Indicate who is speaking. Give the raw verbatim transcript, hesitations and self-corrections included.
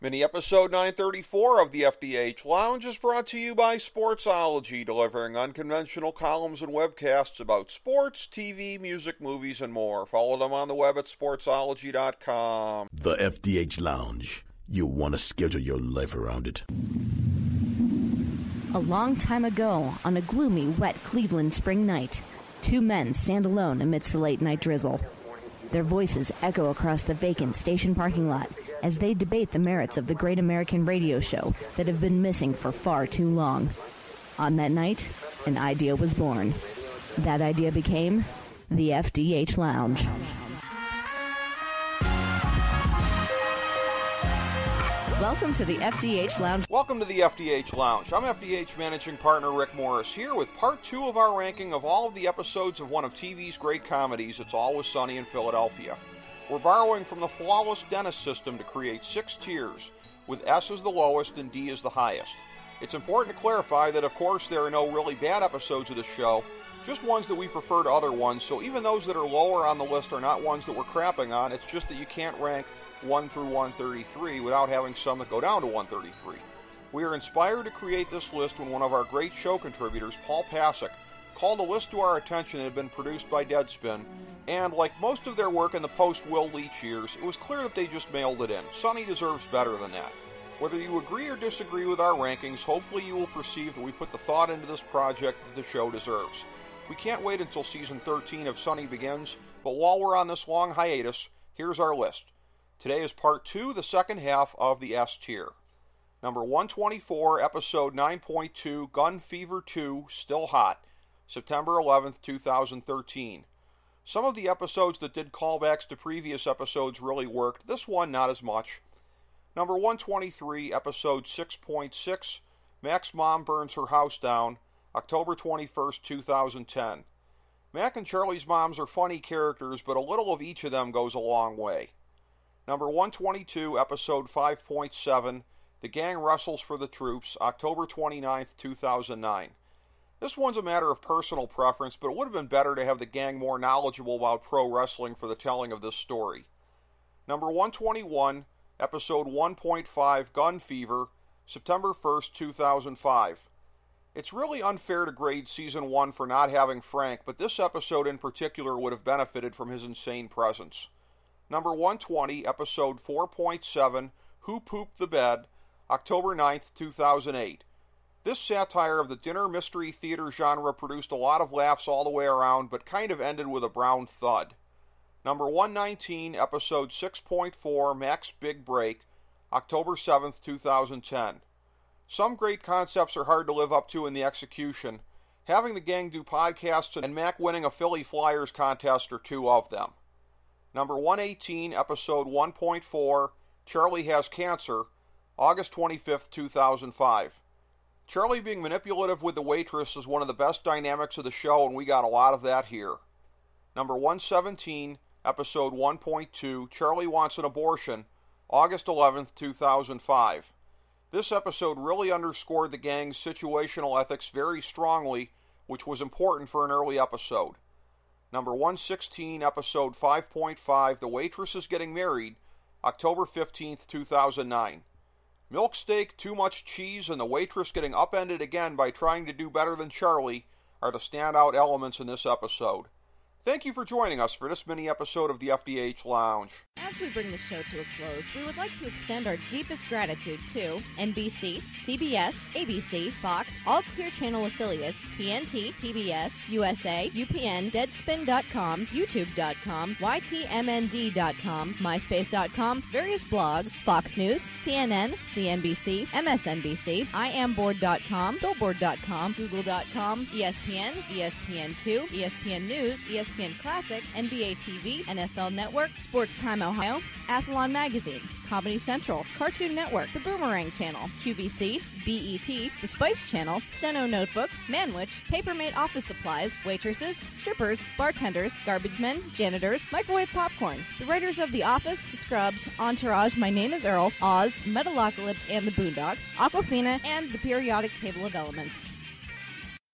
Speaker 1: Mini episode nine thirty-four of the F D H Lounge is brought to you by Sportsology, delivering unconventional columns and webcasts about sports, T V, music, movies, and more. Follow them on the web at sportsology dot com.
Speaker 2: The F D H Lounge. You want to schedule your life around it.
Speaker 3: A long time ago, on a gloomy, wet Cleveland spring night, two men stand alone amidst the late-night drizzle. Their voices echo across the vacant station parking lot as they debate the merits of the great American radio show that have been missing for far too long. On that night, an idea was born. That idea became the F D H Lounge. Welcome to the F D H Lounge.
Speaker 1: Welcome to the F D H Lounge. I'm F D H Managing Partner Rick Morris here with part two of our ranking of all of the episodes of one of T V's great comedies, It's Always Sunny in Philadelphia. We're borrowing from the flawless Dennis system to create six tiers, with S as the lowest and D as the highest. It's important to clarify that, of course, there are no really bad episodes of the show, just ones that we prefer to other ones, so even those that are lower on the list are not ones that we're crapping on. It's just that you can't rank one through one thirty-three without having some that go down to one thirty-three. We are inspired to create this list when one of our great show contributors, Paul Pasek, called a list to our attention that had been produced by Deadspin, and like most of their work in the post-Will Leach years, it was clear that they just mailed it in. Sonny deserves better than that. Whether you agree or disagree with our rankings, hopefully you will perceive that we put the thought into this project that the show deserves. We can't wait until season thirteen of Sonny begins, but while we're on this long hiatus, here's our list. Today is part two, the second half of the S tier. Number one twenty-four, episode nine point two, Gun Fever two, Still Hot, September eleventh, twenty thirteen. Some of the episodes that did callbacks to previous episodes really worked, this one not as much. Number one twenty-three, episode six point six, Mac's Mom Burns Her House Down, October twenty-first, twenty ten. Mac and Charlie's moms are funny characters, but a little of each of them goes a long way. Number one twenty-two, episode five point seven, The Gang Wrestles for the Troops, October twenty-ninth, two thousand nine. This one's a matter of personal preference, but it would have been better to have the gang more knowledgeable about pro wrestling for the telling of this story. Number one twenty-one, episode one point five, Gun Fever, September first, two thousand five. It's really unfair to grade season one for not having Frank, but this episode in particular would have benefited from his insane presence. Number one twenty, episode four point seven, Who Pooped the Bed, October ninth, two thousand eight. This satire of the dinner mystery theater genre produced a lot of laughs all the way around, but kind of ended with a brown thud. Number one nineteen, episode six point four, Mac's Big Break, October seventh, two thousand ten. Some great concepts are hard to live up to in the execution. Having the gang do podcasts and Mac winning a Philly Flyers contest are two of them. Number one eighteen, episode one point four, Charlie Has Cancer, August twenty-fifth, two thousand five. Charlie being manipulative with the waitress is one of the best dynamics of the show, and we got a lot of that here. Number one seventeen, episode one point two, Charlie Wants an Abortion, August eleventh, two thousand five. This episode really underscored the gang's situational ethics very strongly, which was important for an early episode. Number one sixteen, episode five point five, The Waitress is Getting Married, October fifteenth, two thousand nine. Milk steak, too much cheese, and the waitress getting upended again by trying to do better than Charlie are the standout elements in this episode. Thank you for joining us for this mini episode of the F D H Lounge.
Speaker 3: As we bring the show to a close, we would like to extend our deepest gratitude to N B C, C B S, A B C, Fox, all Clear Channel affiliates, T N T, T B S, U S A, U P N, Deadspin dot com, YouTube dot com, Y T M N D dot com, MySpace dot com, various blogs, Fox News, C N N, C N B C, M S N B C, I am board dot com, Billboard dot com, Google dot com, E S P N, E S P N two, E S P N News, E S P N Classic, N B A T V, N F L Network, Sports Time Ohio, Athlon Magazine, Comedy Central, Cartoon Network, The Boomerang Channel, Q V C, B E T, The Spice Channel, Steno Notebooks, Manwich, Papermate Office Supplies, Waitresses, Strippers, Bartenders, Garbage Men, Janitors, Microwave Popcorn, the writers of The Office, Scrubs, Entourage, My Name is Earl, Oz, Metalocalypse and the Boondocks, Aquafina, and The Periodic Table of Elements.